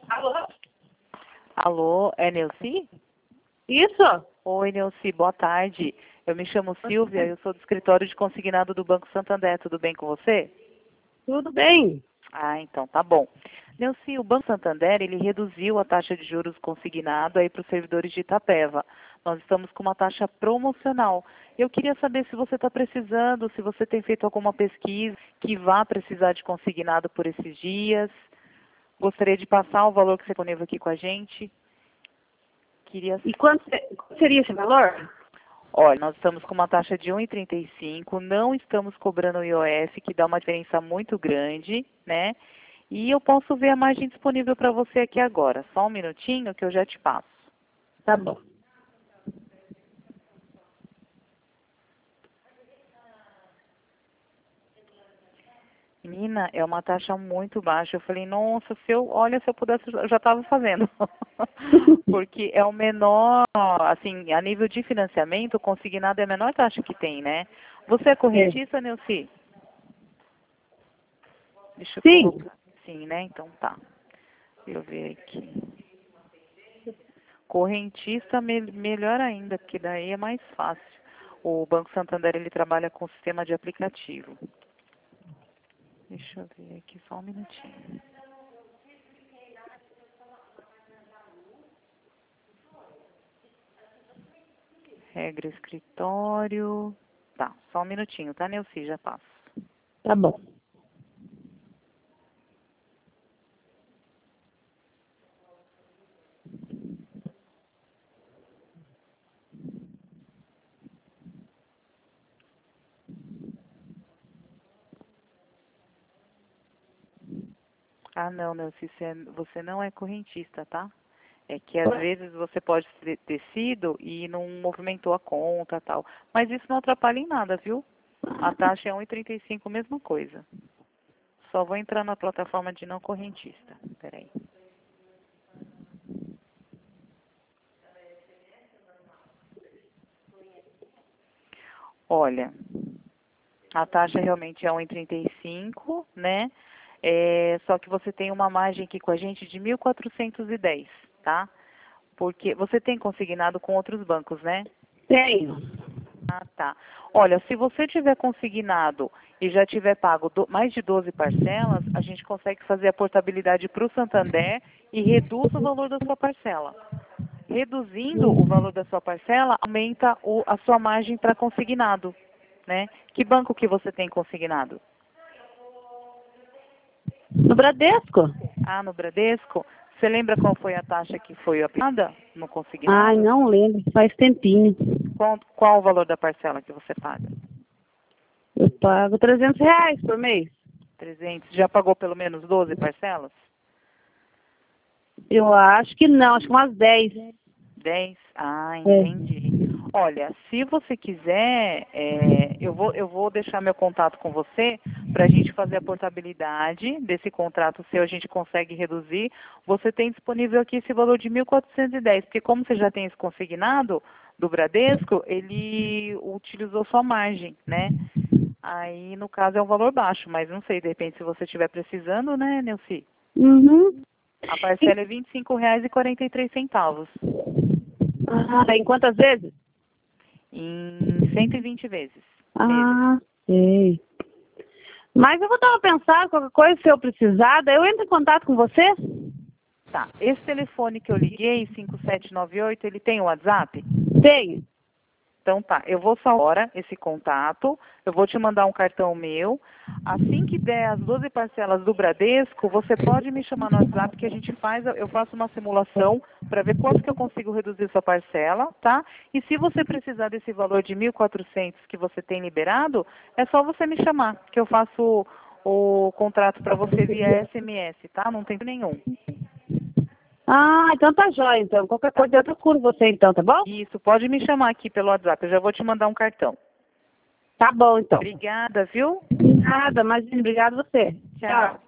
Alô? Alô, é Neuci? Isso? Oi, Neuci, boa tarde. Eu me chamo Silvia, eu sou do escritório de consignado do Banco Santander. Tudo bem com você? Tudo bem. Ah, então tá bom. Neuci, o Banco Santander, ele reduziu a taxa de juros consignado aí para os servidores de Itapeva. Nós estamos com uma taxa promocional. Eu queria saber se você está precisando, se você tem feito alguma pesquisa que vá precisar de consignado por esses dias. Gostaria de passar o valor que você disponível aqui com a gente. Queria... E quanto seria esse valor? Olha, nós estamos com uma taxa de 1,35, não estamos cobrando o IOF, que dá uma diferença muito grande, né? E eu posso ver a margem disponível para você aqui agora. Só um minutinho que eu já te passo. Tá bom. Menina, é uma taxa muito baixa. Eu falei, nossa, olha, se eu pudesse, eu já estava fazendo. Porque é o menor, assim, a nível de financiamento, o consignado é a menor taxa que tem, né? Você é correntista, Neuci? Deixa eu Sim. colocar. Sim, né? Então tá. Deixa eu ver aqui. Correntista, melhor ainda, porque daí é mais fácil. O Banco Santander, ele trabalha com sistema de aplicativo. Deixa eu ver aqui, só um minutinho. Regra escritório. Tá, só um minutinho, tá, Neuci? Já passo. Tá bom. Ah, não, Neuci, você não é correntista, tá? É que às vezes você pode ter sido e não movimentou a conta tal. Mas isso não atrapalha em nada, viu? A taxa é 1,35, mesma coisa. Só vou entrar na plataforma de não correntista. Peraí. Olha, a taxa realmente é 1,35, né? Só que você tem uma margem aqui com a gente de 1.410, tá? Porque você tem consignado com outros bancos, né? Tenho. Ah, tá. Olha, se você tiver consignado e já tiver pago mais de 12 parcelas, a gente consegue fazer a portabilidade para o Santander e reduz o valor da sua parcela. Reduzindo o valor da sua parcela, aumenta a sua margem para consignado, né? Que banco que você tem consignado? No Bradesco? Ah, no Bradesco? Você lembra qual foi a taxa que foi aplicada no Ai, consignado? não lembro. Faz tempinho. Qual o valor da parcela que você paga? Eu pago R$ 300 por mês. 300. Já pagou pelo menos 12 parcelas? Eu acho que não. Acho que umas 10. 10? Ah, É. entendi. Olha, se você quiser, eu vou deixar meu contato com você para a gente fazer a portabilidade desse contrato seu, a gente consegue reduzir. Você tem disponível aqui esse valor de 1.410, porque como você já tem esse consignado do Bradesco, ele utilizou sua margem, né? Aí, no caso, é um valor baixo, mas não sei, de repente, se você estiver precisando, né, Neuci? Uhum. A parcela é R$ 25,43. Ah, em quantas vezes? Em 120 vezes. Meses. Ah, sei. Mas eu vou dar uma pensada, qualquer coisa, se eu precisar, daí eu entro em contato com você? Tá. Esse telefone que eu liguei, 5798, ele tem o WhatsApp? Tenho. Então tá, eu vou salvar esse contato, eu vou te mandar um cartão meu. Assim que der as 12 parcelas do Bradesco, você pode me chamar no WhatsApp que a gente eu faço uma simulação para ver quanto que eu consigo reduzir sua parcela, tá? E se você precisar desse valor de 1.400 que você tem liberado, é só você me chamar, que eu faço o contrato para você via SMS, tá? Não tem nenhum. Ah, então tá jóia, então. Qualquer Tá. coisa eu procuro você, então, tá bom? Isso, pode me chamar aqui pelo WhatsApp, eu já vou te mandar um cartão. Tá bom, então. Obrigada, viu? Nada, mas obrigado a você. Tchau.